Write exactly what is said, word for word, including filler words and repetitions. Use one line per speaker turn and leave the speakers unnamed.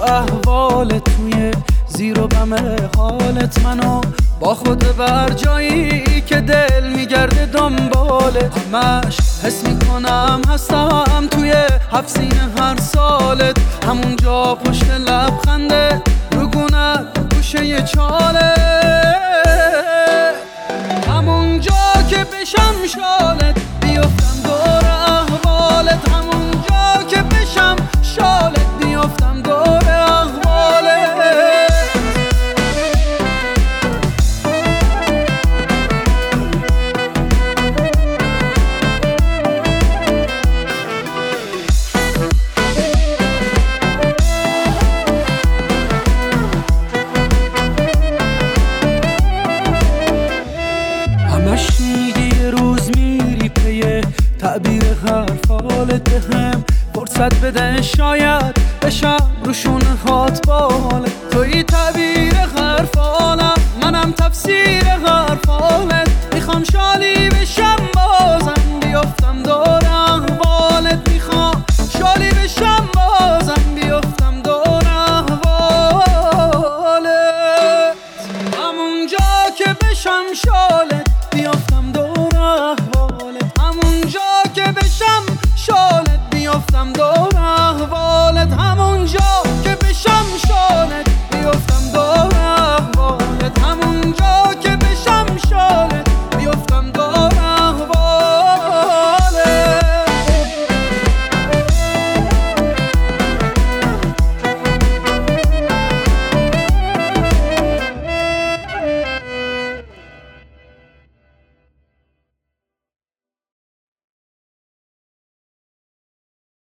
احوال توی زیر و بم حالت منو با خود بر جایی که دل میگرده دنبالت همش حس میکنم هستم توی هفت سینه هر سالت همونجا پشت لبخنده رگونت گوشه چاله همونجا که بشم شالت بیفتم دور احوالت همونجا که بشم شالت بیفتم دور احوالت همش میگی یه روز میری پیه تعبیر حرفالت بهم فرصت بده شاید بشم روشون هات بالت توی تعبیر حرفالم منم تفسیر حرفالت میخوام شالی بشم بازم بیفتم دور احوالت میخوام شالی بشم بازم بیفتم دور احوالت همونجا که بشم شالت